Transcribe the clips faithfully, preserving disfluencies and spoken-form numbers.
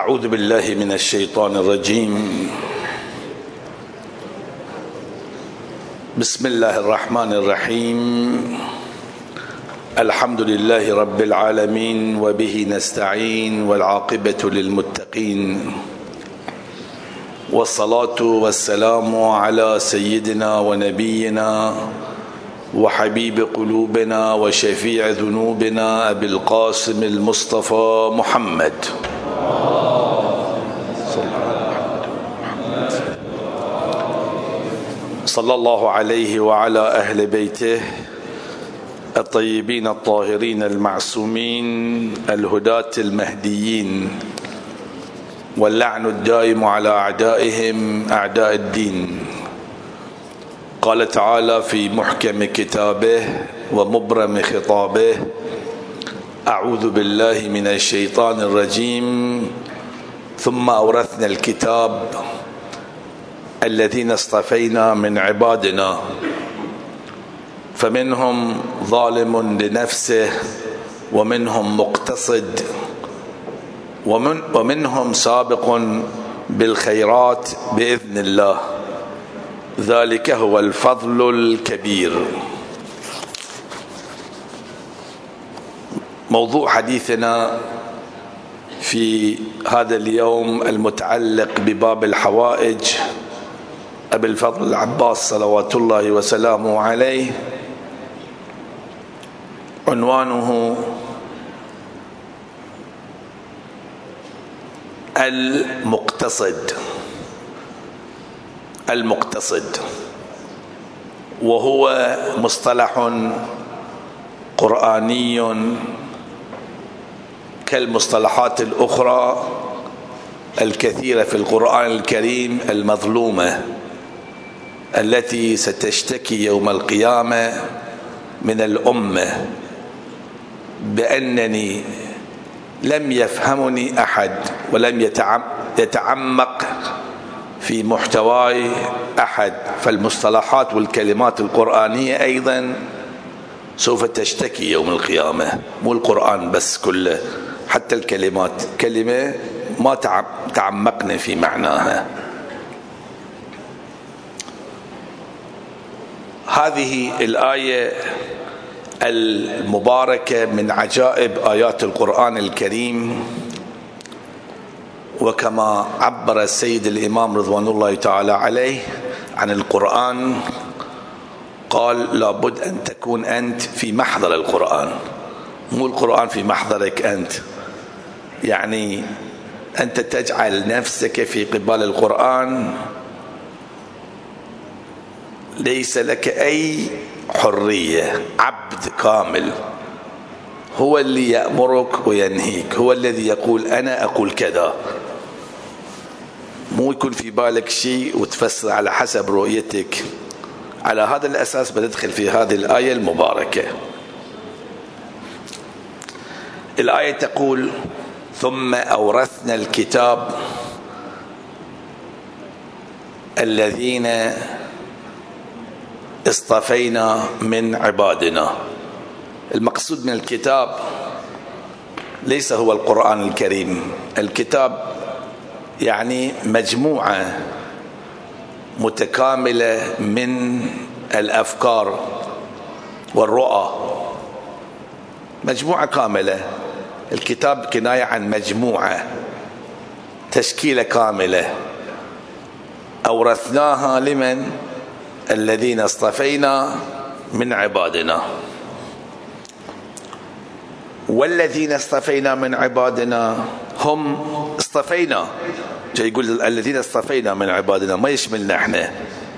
أعوذ بالله من الشيطان الرجيم. بسم الله الرحمن الرحيم. الحمد لله رب العالمين وبه نستعين والعاقبة للمتقين، والصلاة والسلام على سيدنا ونبينا وحبيب قلوبنا وشفيع ذنوبنا أبي القاسم المصطفى محمد صلى الله عليه وعلى أهل بيته الطيبين الطاهرين المعصومين الهداة المهديين، واللعن الدائم على أعدائهم أعداء الدين. قال تعالى في محكم كتابه ومبرم خطابه: أعوذ بالله من الشيطان الرجيم. ثم أورثنا الكتاب الذين اصطفينا من عبادنا فمنهم ظالم لنفسه ومنهم مقتصد ومن ومنهم سابق بالخيرات بإذن الله، ذلك هو الفضل الكبير. موضوع حديثنا في هذا اليوم المتعلق بباب الحوائج أبي الفضل العباس صلوات الله وسلامه عليه، عنوانه المقتصد. المقتصد وهو مصطلح قرآني كالمصطلحات الأخرى الكثيرة في القرآن الكريم المظلومة التي ستشتكي يوم القيامة من الأمة بأنني لم يفهمني أحد ولم يتعمق في محتواي أحد. فالمصطلحات والكلمات القرآنية أيضا سوف تشتكي يوم القيامة، مو القرآن بس كله، حتى الكلمات كلمة ما تعمقنا في معناها. هذه الآية المباركة من عجائب آيات القرآن الكريم، وكما عبر السيد الإمام رضوان الله تعالى عليه عن القرآن قال: لابد أن تكون أنت في محضر القرآن، مو القرآن في محضرك أنت. يعني أنت تجعل نفسك في قبال القرآن، ليس لك أي حرية، عبد كامل، هو اللي يأمرك وينهيك، هو الذي يقول أنا أقول كذا، مو يكون في بالك شيء وتفسر على حسب رؤيتك. على هذا الأساس بندخل في هذه الآية المباركة. الآية تقول: ثم أورثنا الكتاب الذين اصطفينا من عبادنا. المقصود من الكتاب ليس هو القرآن الكريم. الكتاب يعني مجموعة متكاملة من الأفكار والرؤى، مجموعة كاملة. الكتاب كناية عن مجموعة، تشكيلة كاملة. أورثناها لمن؟ الذين اصطفينا من عبادنا. والذين اصطفينا من عبادنا هم اصطفينا، جاي يقول الذين اصطفينا من عبادنا، ما يشملنا احنا.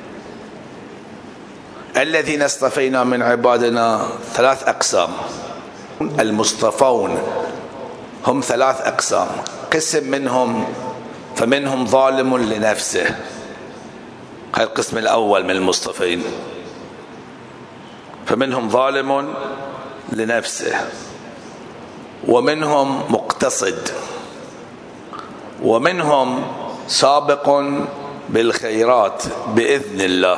الذين اصطفينا من عبادنا ثلاث أقسام. المصطفون هم ثلاث أقسام. قسم منهم فمنهم ظالم لنفسه، هذا القسم الأول من المصطفين. فمنهم ظالم لنفسه، ومنهم مقتصد، ومنهم سابق بالخيرات بإذن الله،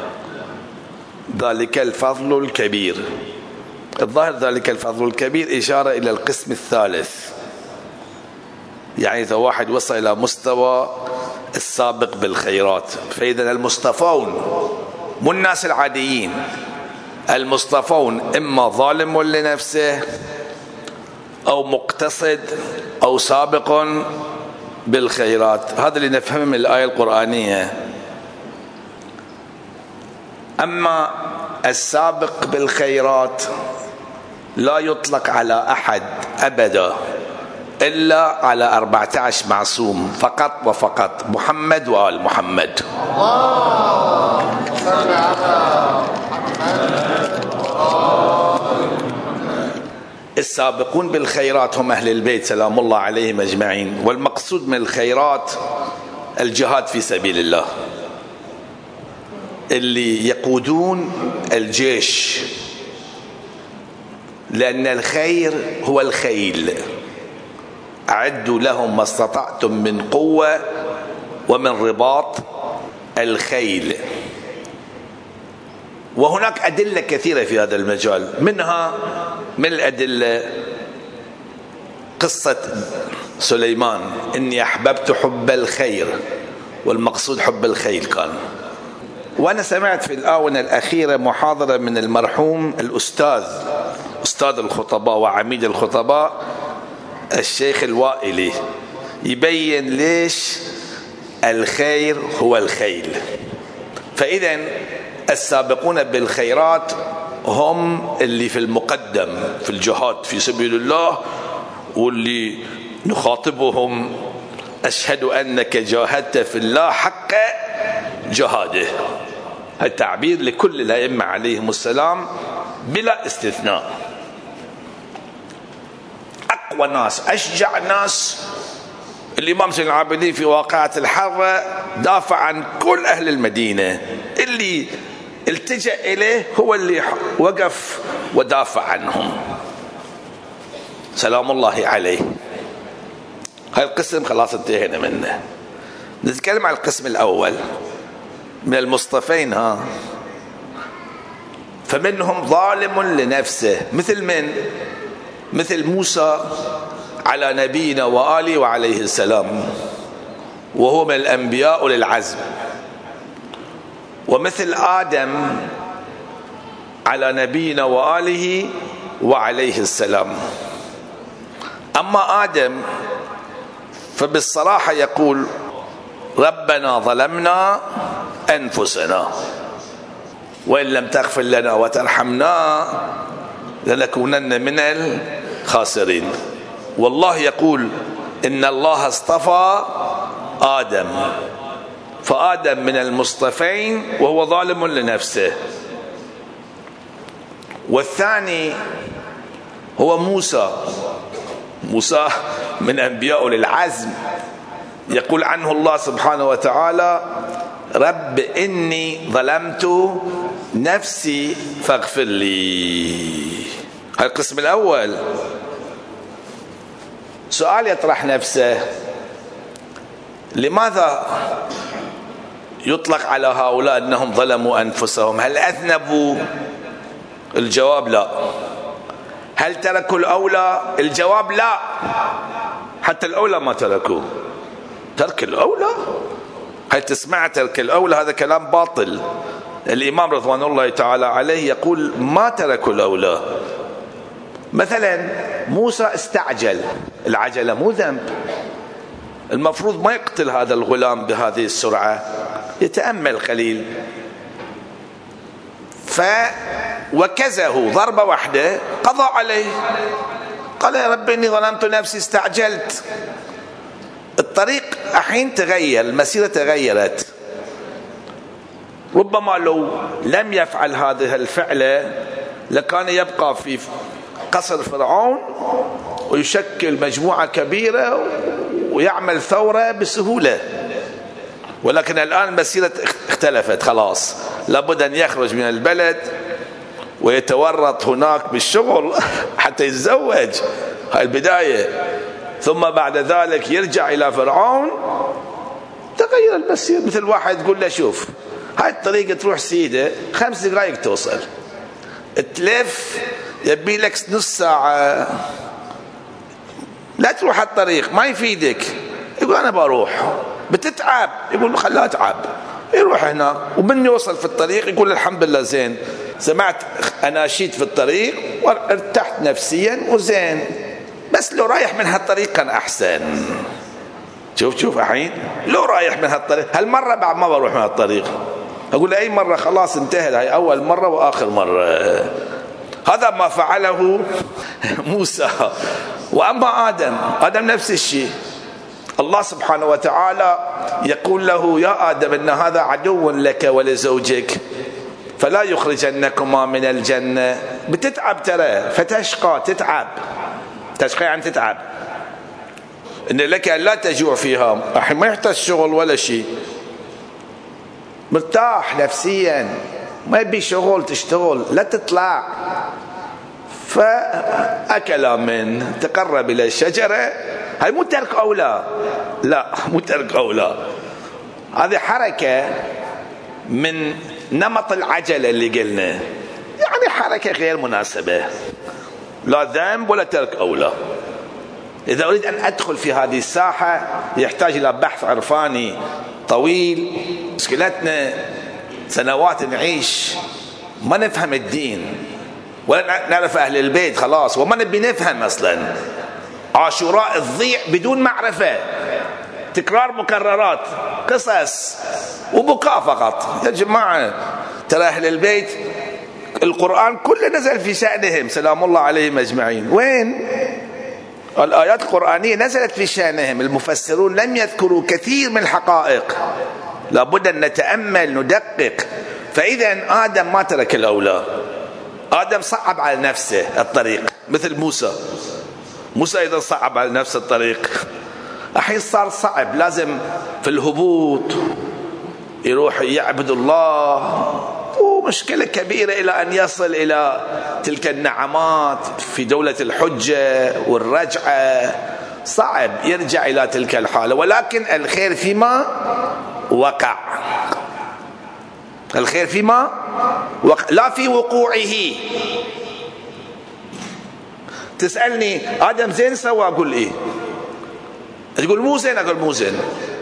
ذلك الفضل الكبير. الظاهر ذلك الفضل الكبير إشارة إلى القسم الثالث يعني إذا واحد وصل إلى مستوى السابق بالخيرات، فإذا المصطفون مو الناس العاديين، المصطفون إما ظالم لنفسه أو مقتصد أو سابق بالخيرات. هذا اللي نفهمه من الآية القرآنية. أما السابق بالخيرات لا يطلق على أحد أبدا إلا على أربعة عشر معصوم فقط وفقط، محمد وآل محمد. السابقون بالخيرات هم أهل البيت سلام الله عليهم أجمعين. والمقصود من الخيرات الجهاد في سبيل الله، اللي يقودون الجيش، لأن الخير هو الخيل. أعدوا لهم ما استطعتم من قوة ومن رباط الخيل. وهناك أدلة كثيرة في هذا المجال، منها من الأدلة قصة سليمان، إني أحببت حب الخير، والمقصود حب الخيل كان. وأنا سمعت في الآونة الأخيرة محاضرة من المرحوم الأستاذ أستاذ الخطباء وعميد الخطباء الشيخ الوائلي، يبين ليش الخير هو الخيل. فإذا السابقون بالخيرات هم اللي في المقدم في الجهاد في سبيل الله، واللي نخاطبهم أشهد أنك جاهدت في الله حق جهاده. التعبير لكل الأئمة عليهم السلام بلا استثناء. أقوى ناس، أشجع ناس، الإمام زين العابدين في واقعة الحرة دافع عن كل أهل المدينة، اللي التجأ إليه هو اللي وقف ودافع عنهم سلام الله عليه. هاي القسم خلاص انتهينا منه. نتكلم عن القسم الأول من المصطفين. ها فمنهم ظالم لنفسه، مثل من؟ مثل موسى على نبينا وآله وعليه السلام، وهو من الأنبياء أولي العزم. ومثل آدم على نبينا وآله وعليه السلام. أما آدم فبالصراحة يقول ربنا ظلمنا أنفسنا وإن لم تغفر لنا وترحمنا لنكونن من الخاسرين. والله يقول إن الله اصطفى آدم، فآدم من المصطفين وهو ظالم لنفسه. والثاني هو موسى، موسى من أنبياء للعزم، يقول عنه الله سبحانه وتعالى رب إني ظلمت نفسي فاغفر لي. هذا القسم الأول. سؤال يطرح نفسه، لماذا يطلق على هؤلاء أنهم ظلموا أنفسهم؟ هل أذنبوا؟ الجواب لا. هل تركوا الأولى؟ الجواب لا، حتى الأولى ما تركوا. ترك الأولى، هل تسمع ترك الأولى؟ هذا كلام باطل. الإمام رضوان الله تعالى عليه يقول ما تركوا الأولى. مثلا موسى استعجل، العجلة مو ذنب، المفروض ما يقتل هذا الغلام بهذه السرعة، يتأمل قليل. فوكزه ضربة واحدة قضى عليه، قال يا رب إني ظلمت نفسي استعجلت. الطريق الحين تغير، المسيرة تغيرت. ربما لو لم يفعل هذه الفعلة لكان يبقى في قصر فرعون ويشكل مجموعة كبيرة ويعمل ثورة بسهولة. ولكن الآن المسيرة اختلفت خلاص، لابد أن يخرج من البلد ويتورط هناك بالشغل حتى يتزوج، هاي البداية. ثم بعد ذلك يرجع إلى فرعون، تغير المسير. مثل واحد يقول له شوف هاي الطريقة تروح سيدة خمس دقائق توصل، تلف يبي لك نص ساعة، لا تروح الطريق ما يفيدك. يقول أنا بروح. بتتعب. يقول خلاه أتعب. يروح هناك ومن يوصل في الطريق يقول الحمد لله زين، سمعت أناشيد في الطريق وارتحت نفسيا وزين، بس لو رايح من هالطريق كان أحسن. شوف شوف الحين لو رايح من هالطريق، هالمرة بعد ما بروح من هالطريق. أقول أي مرة خلاص انتهت، هاي أول مرة وآخر مرة. هذا ما فعله موسى. وأما آدم، آدم نفس الشيء. الله سبحانه وتعالى يقول له يا آدم إن هذا عدو لك ولزوجك فلا يخرجنكما من الجنة. بتتعب ترى، فتشقى، تتعب. تشقى يعني تتعب. إن لك أن لا تجوع فيها. الحين ما يحتاج شغل ولا شيء، مرتاح نفسيا، ما يبي شغل تشتغل، لا تطلع. فأكل من تقرب إلى الشجرة. هاي مو ترك أولى، لا مو ترك أولى، هذه حركة من نمط العجلة اللي قلنا، يعني حركة غير مناسبة، لا ذنب ولا ترك أولى. إذا أريد أن أدخل في هذه الساحة يحتاج إلى بحث عرفاني طويل. مشكلتنا سنوات نعيش ما نفهم الدين ولا نعرف أهل البيت خلاص، وما نبي نفهم أصلا. عاشوراء تضيع بدون معرفة، تكرار مكررات، قصص وبكاء فقط. يا جماعة ترى أهل البيت القرآن كله نزل في شأنهم سلام الله عليهم أجمعين. وين الآيات القرآنية نزلت في شأنهم؟ المفسرون لم يذكروا كثير من الحقائق، لابد أن نتأمل ندقق. فإذا آدم ما ترك الأولى، آدم صعب على نفسه الطريق مثل موسى. موسى أيضا صعب على نفسه الطريق. الحين صار صعب، لازم في الهبوط يروح يعبد الله، ومشكلة كبيرة إلى أن يصل إلى تلك النعمات في دولة الحجة والرجعة. صعب يرجع إلى تلك الحالة، ولكن الخير فيما وقع. الخير فيما وقع لا في وقوعه. تسألني آدم زين سوى، أقول إيه؟ تقول مو زين، أقول مو زين.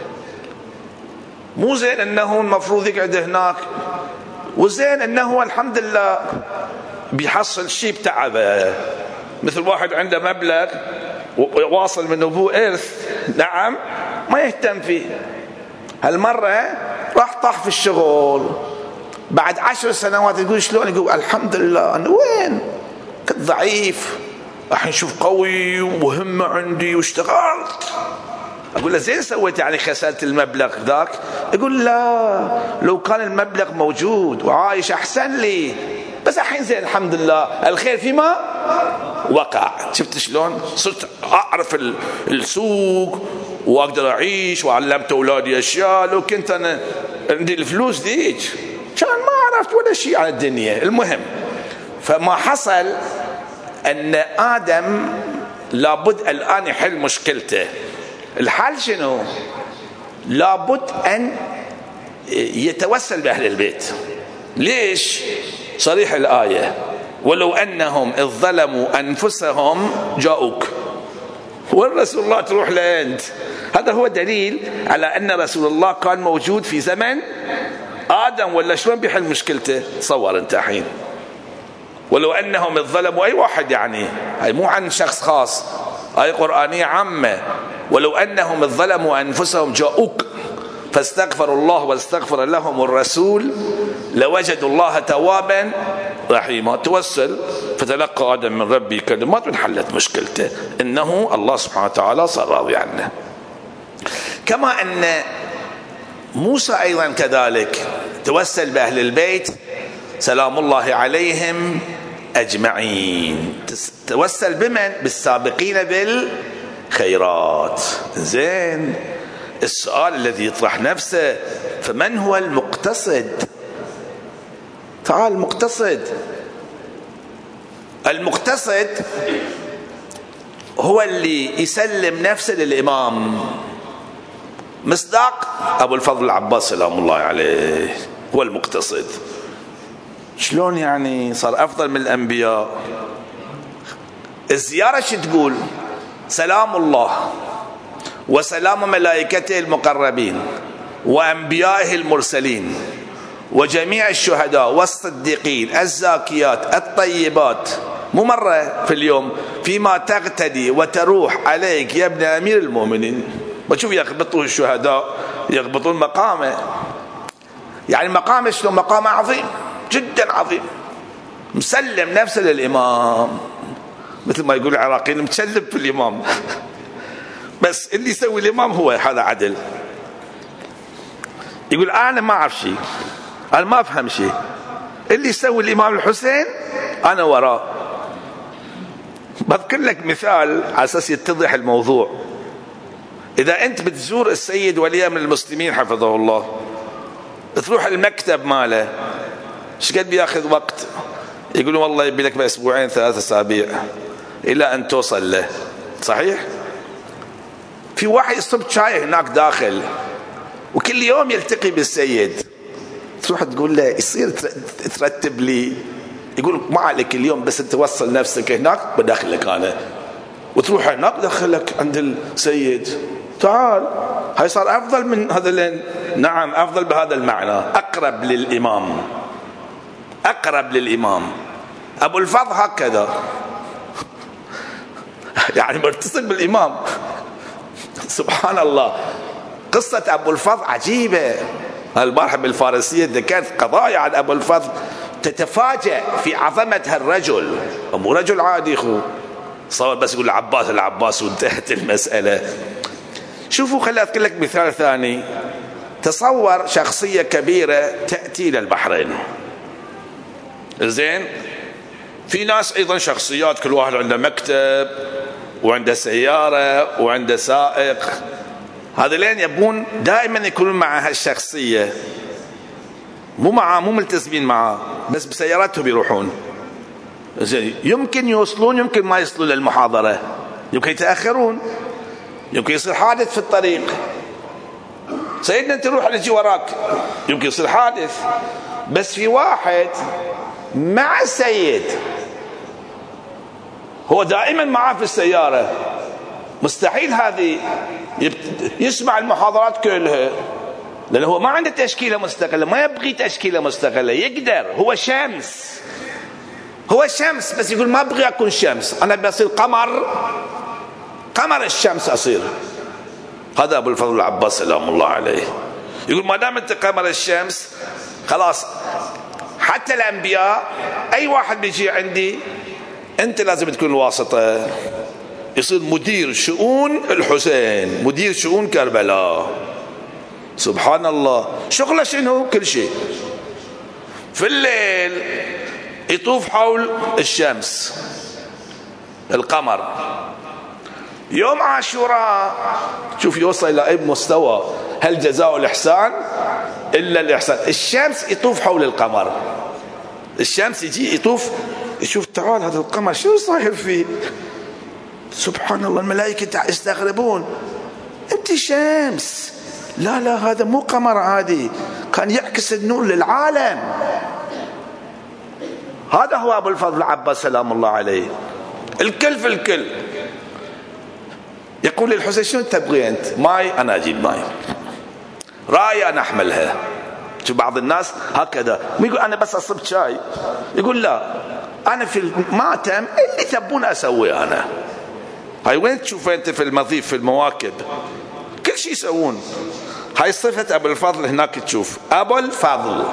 مو زين أنه المفروض يقعد هناك، وزين أنه الحمد لله بيحصل شيء بتعبه. مثل واحد عنده مبلغ واصل من أبوه إرث، نعم، ما يهتم فيه. هالمرة راح طاح في الشغل، بعد عشر سنوات يقول شلون؟ يقول الحمد لله. أنا وين كنت ضعيف، الحين شوف قوي ومهمة عندي واشتغلت. أقول له زين سويت، يعني خسرت المبلغ ذاك؟ يقول لا، لو كان المبلغ موجود وعايش أحسن لي، بس الحين زين الحمد لله. الخير فيما وقع. شفت شلون؟ صرت أعرف السوق وأقدر أعيش، وعلمت أولادي أشياء. لو كنت أنا عندي الفلوس ذيك كان ما عرفت ولا شيء عن الدنيا. المهم، فما حصل أن آدم لابد الآن يحل مشكلته. الحل شنو؟ لابد أن يتوسل بأهل البيت. ليش؟ صريح الآية ولو أنهم إذ ظلموا أنفسهم جاءوك. والرسول الله تروح لأنت. هذا هو دليل على أن رسول الله كان موجود في زمن آدم، ولا شلون بيحل مشكلته؟ تصور أنت الحين ولو أنهم إذ ظلموا، أي واحد يعني، هاي مو عن شخص خاص، هاي قرآنية عامة. ولو أنهم إذ ظلموا أنفسهم جاءوك فاستغفروا الله واستغفر لهم الرسول لوجدوا الله توابا رحيما. توسل فتلقى آدم من ربي كلمات وانحلت مشكلته، إنه الله سبحانه وتعالى صار راضي عنه. كما أن موسى أيضا كذلك توسل بأهل البيت سلام الله عليهم أجمعين. توسل بمن؟ بالسابقين بالخيرات. زين، السؤال الذي يطرح نفسه، فمن هو المقتصد؟ تعال، المقتصد المقتصد هو اللي يسلم نفسه للإمام. مصداق أبو الفضل العباس سلام الله عليه هو المقتصد. شلون يعني صار أفضل من الأنبياء؟ الزيارة شو تقول؟ سلام الله وسلام ملائكته المقربين وأنبيائه المرسلين وجميع الشهداء والصديقين الزاكيات الطيبات، مو مرة في اليوم، فيما تغتدي وتروح عليك يا ابن أمير المؤمنين. وشوف يغبطوا الشهداء، يغبطون مقامه، يعني مقامه شنو؟ مقام عظيم جدا عظيم، مسلم نفسه للإمام، مثل ما يقول العراقيين متشلب في الإمام. بس اللي يسوي الإمام هو هذا عدل. يقول أنا ما أعرف شيء، أنا ما أفهم شيء، اللي يسوي الإمام الحسين أنا وراه. بذكر لك مثال على أساس يتضح الموضوع. إذا أنت بتزور السيد ولي من المسلمين حفظه الله، تروح المكتب ماله، ايش قد بياخذ وقت؟ يقولون والله يبي لك بأسبوعين ثلاثة أسابيع إلى أن توصل له، صحيح؟ في واحد يصب شاي هناك داخل وكل يوم يلتقي بالسيد، تروح تقول له يصير ترتب لي، يقول ما عليك اليوم بس توصل نفسك هناك بدخلك أنا، وتروح هناك دخلك عند السيد، تعال. هاي صار أفضل من هذا، نعم أفضل بهذا المعنى، أقرب للإمام، أقرب للإمام. أبو الفضل هكذا يعني مرتصل بالإمام. سبحان الله، قصة أبو الفضل عجيبة. البارحة بالفارسية ذكرت قضايا عن أبو الفضل تتفاجأ في عظمة هالرجل، مو رجل عادي خو صار بس يقول العباس العباس وانتهت المسألة. شوفوا خلي أذكر لك مثال ثاني. تصور شخصية كبيرة تأتي إلى البحرين، زين، في ناس أيضا شخصيات كل واحد عنده مكتب وعنده سيارة وعنده سائق، هذولين يبون دائما يكونون مع هالشخصية، مو معاه، مو ملتزمين معاه، بس بسياراتهم يروحون. زين، يمكن يوصلون يمكن ما يوصلون للمحاضرة، يمكن يتأخرون، يمكن يصير حادث في الطريق. سيدنا انت روح نجي وراك، يمكن يصير حادث. بس في واحد مع السيد، هو دائما معاه في السيارة، مستحيل هذه يسمع المحاضرات كلها، لأنه هو ما عنده تشكيلة مستقلة، ما يبغي تشكيلة مستقلة، يقدر، هو شمس، هو شمس، بس يقول ما أبغي أكون شمس، أنا بصير قمر، قمر الشمس أصير. هذا أبو الفضل العباس سلام الله عليه، يقول ما دام أنت قمر الشمس خلاص، حتى الأنبياء أي واحد بيجي عندي أنت لازم تكون الواسطة، يصير مدير شؤون الحسين، مدير شؤون كربلاء. سبحان الله، شغله شنو؟ كل شيء. في الليل يطوف حول الشمس القمر. يوم عاشوراء شوف يوصل إلى أي مستوى، هل جزاء الإحسان إلا الإحسان. الشمس يطوف حول القمر، الشمس يجي يطوف يشوف تعال هذا القمر شو صاير فيه، سبحان الله، الملائكة يستغربون، أنت شمس، لا لا هذا مو قمر عادي، كان يعكس النور للعالم. هذا هو أبو الفضل العباس سلام الله عليه، الكل في الكل. يقول للحسين شنو تبغي أنت؟ ماي، أنا أجيب ماي، راية أنا أحملها. شو بعض الناس هكذا، ما يقول أنا بس أصب شاي، يقول لا أنا في الماتم اللي تبون أسويه أنا. هاي وين تشوف أنت في المضيف في المواكب كل شيء يسوون. هاي صفة أبو الفضل هناك تشوف، أبو الفضل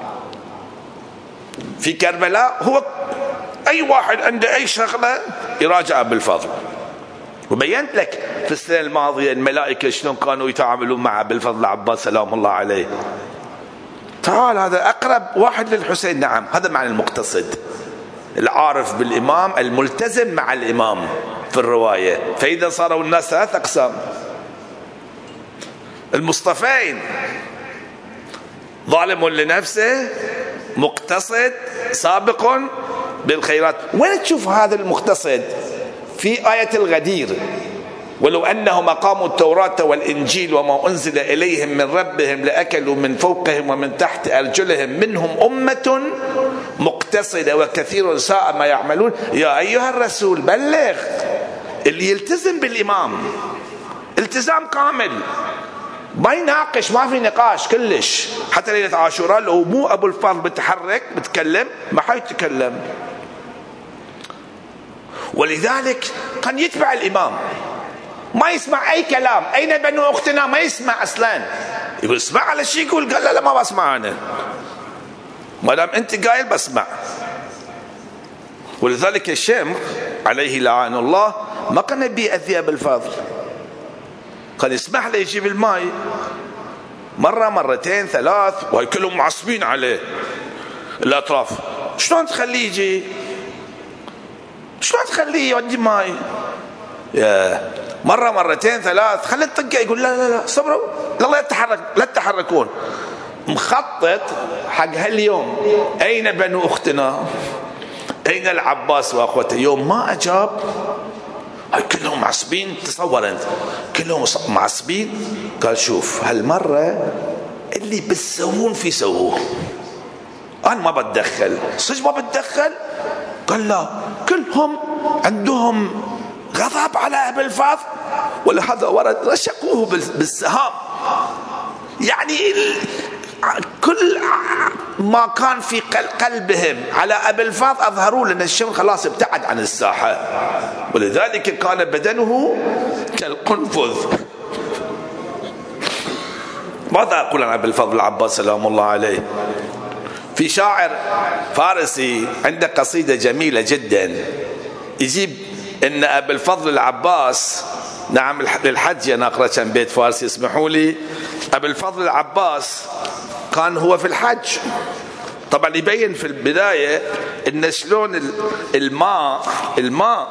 في كربلاء هو أي واحد عنده أي شغلة يراجع أبو الفضل. وبينت لك في السنة الماضية الملائكة شلون كانوا يتعاملون مع أبو الفضل العباس سلام الله عليه. تعال هذا أقرب واحد للحسين، نعم هذا معنى المقتصد، العارف بالإمام، الملتزم مع الإمام في الرواية. فإذا صاروا الناس ثلاث أقسام، المصطفين ظالم لنفسه، مقتصد، سابق بالخيرات. وين تشوف هذا المقتصد؟ في آية الغدير، ولو أنهم أقاموا التوراة والإنجيل وما أنزل إليهم من ربهم لأكلوا من فوقهم ومن تحت أرجلهم منهم أمة مقتصدة وكثير ساء ما يعملون. يا أيها الرسول بلغ، اللي يلتزم بالإمام التزام كامل ما يناقش، ما في نقاش كلش. حتى ليلة عاشوراء لو مو أبو الفضل بتحرك بتكلم ما حيتكلم. ولذلك كان يتبع الإمام، ما يسمع أي كلام. أين بنو أختنا؟ ما يسمع أصلا. يقول اسمع على شيء، يقول قال لا لا ما بسمع أنا، ما دام أنت قايل بسمع. ولذلك الشيخ عليه لعان الله ما كان يبي أذي أبو الفضل، كان يسمح له يجيب الماء مرة مرتين ثلاث، وهي كلهم معصبين عليه الأطراف. شلون تخليه يجي؟ شلون تخليه يودي ماي؟ يا مرة مرتين ثلاث خلي الطقة. يقول لا لا لا صبروا، لا لا تتحرك، لا تتحركون. مخطط حق هاليوم. أين بنو أختنا؟ أين العباس وأخوته؟ يوم ما أجاب هاي كلهم معصبين. تصور أنت كلهم معصبين. قال شوف هالمرة اللي بتسوون في سووه، أنا ما بتدخل. صدق ما بتدخل؟ قال لا، كلهم عندهم غضب على أبي الفضل، ولهذا ورد رشقوه بالسهام. يعني كل ما كان في قلبهم على أبي الفضل أظهروا لأن الشمس خلاص ابتعد عن الساحة، ولذلك كان بدنه كالقنفذ. ماذا أقول عن أبي الفضل العباس سلام الله عليه؟ في شاعر فارسي عنده قصيدة جميلة جدا يجيب إن أبي الفضل العباس، نعم للحج أنا أقرأ كم بيت فارسي اسمحوا لي. أبي الفضل العباس كان هو في الحج، طبعا يبين في البداية إن شلون الماء الماء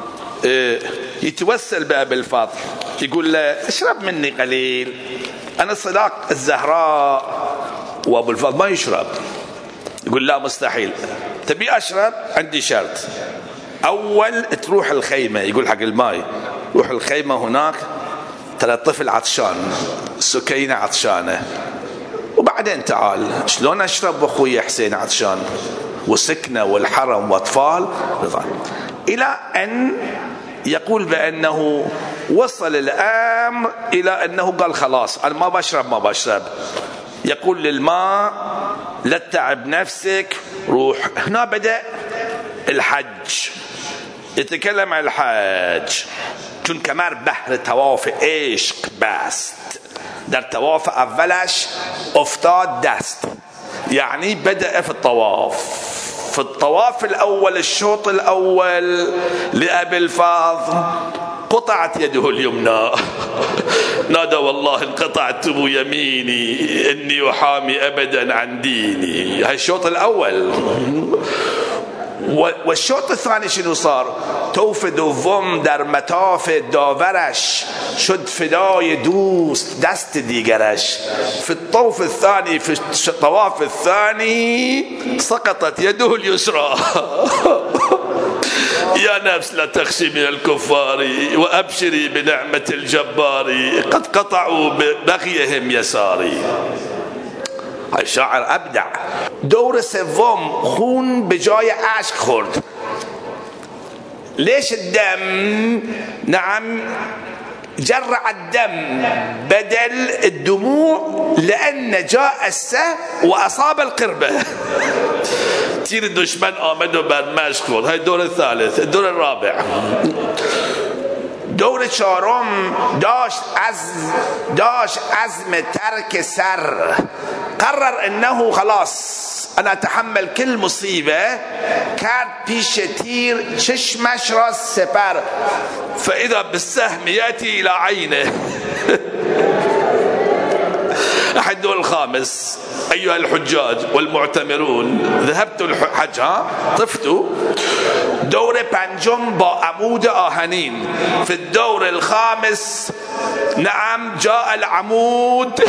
يتوسل بأبي الفضل، يقول له اشرب مني قليل، أنا صداق الزهراء. وأبو الفضل ما يشرب، يقول لا مستحيل، تبي أشرب عندي شرط، أول تروح الخيمة، يقول حق الماي روح الخيمة هناك ترى الطفل عطشان، سكينة عطشانة، وبعدين تعال. شلون أشرب وأخوي حسين عطشان وسكنة والحرم وأطفال؟ إلى أن يقول بأنه وصل الأمر إلى أنه قال خلاص أنا ما بشرب ما بشرب. يقول للماء لا تتعب نفسك روح. هنا بدأ الحج، يتكلم عن الحج چون كمار بحر تواف عشق بست، در تواف اولش افتاد دست. يعني بدأ في الطواف، في الطواف الأول الشوط الأول لأبي الفضل قطعت يده اليمنى نادى والله انقطعت يميني إني أحامي أبدا عن ديني. هاي الشوط الأول. والشوط الثاني شنو صار؟ توف دوم در مطاف داورش شد فدای دوست دست دیگرش. في الطوف الثاني في الطواف الثاني سقطت يده اليسرى يا نفس لا تخشي من الكفار وأبشري بنعمة الجبار قد قطعوا بغيهم يساري. هاي شاعر أبدع. دور سوم خون بجای عشق خورد. ليش الدم؟ نعم جرع الدم بدل الدموع لأن جاء السهم وأصاب القربة. تير الدشمن آمد وبرمشق خورد. هاي الدور الثالث. الدور الرابع دور چهارم داشت از داشت عزم ترک سر، قرر انه خلاص انا اتحمل كل مصيبه، كان پیش تیر چشمش را سپر فاذا بالسهم ياتي الى عينه. احد دور الخامس ايها الحجاج والمعتمرون ذهبت الحج ها طفتوا. دور پنجم با عمود آهنین. في الدور الخامس نعم جاء العمود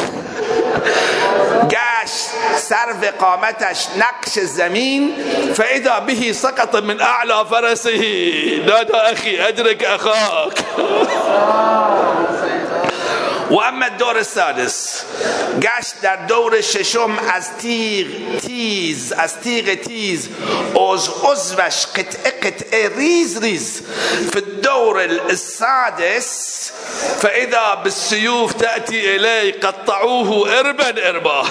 گشت سر قامتش نقش زمین فاذا به سقط من اعلى فرسه نادى اخي ادرك اخاك. وأما الدور السادس قاش در دور الششم از تیغ تیز از تیغ تیز از عضوش قطعه قطعه ریز ریز. في الدور السادس فإذا بالسيوف تأتي إليه قطعوه إربا إربا.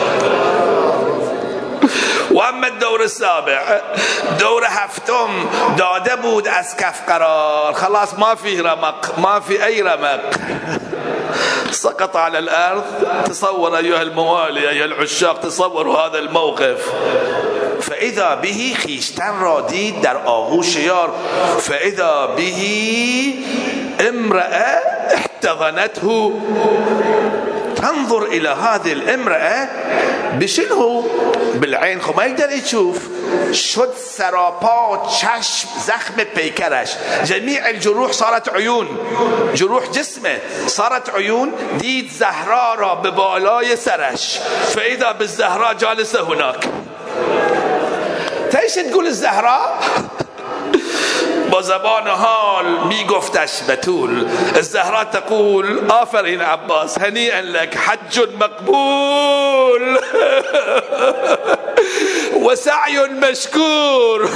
واما الدور السابع دور هفتم داده بود از کف قرار، خلاص ما في رمق، ما في أي رمق، سقط على الأرض. تصور أيها الموالي أيها العشاق، تصوروا هذا الموقف. فإذا به خیشتن را دید در آغوش یار، فإذا به امرأة احتضنته. تنظر إلى هذه الامرأة بشنو؟ بالعين، خب ما يقدر يشوف. شد سراپا چشم زخم پیکرش، جميع الجروح صارت عيون، جروح جسمه صارت عيون. دید زهرا را به بالای سرش، فإذا بالزهراء جالسة هناك. تيش تقول الزهراء؟ با زبان حال می گفتش بتول. الزهراء تقول آفرین عباس، هنیئا لك، حج مقبول وسعي مشكور.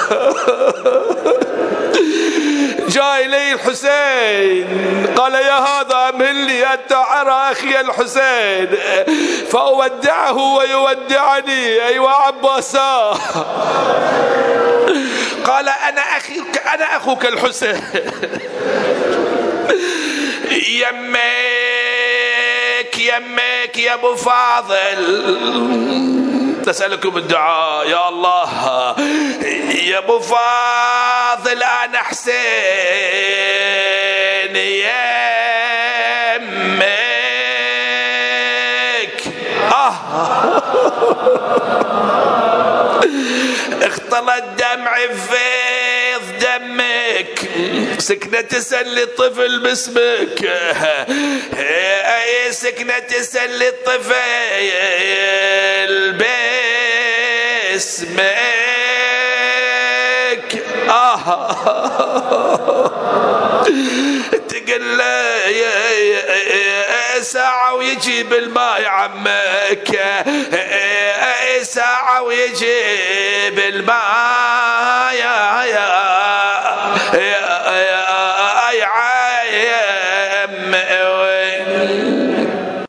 جاء إليه الحسين قال يا هذا أمهلني حتى أرى أخي الحسين فأودعه ويودعني. أيوة عباسا. قال أنا أخيك، أنا أخوك الحسين. يمك يمك يا أبو فاضل، تسألكم الدعاء يا الله. يا أبو فاضل أنا حسين يمك. آه اختلط دمع فيض دمك، سكنة تسلي الطفل باسمك، اي سكنة تسلي الطفل باسمك. آه تقول له ساعة ويجيب الماء يا عمك، ساعة ويجيب الماء يا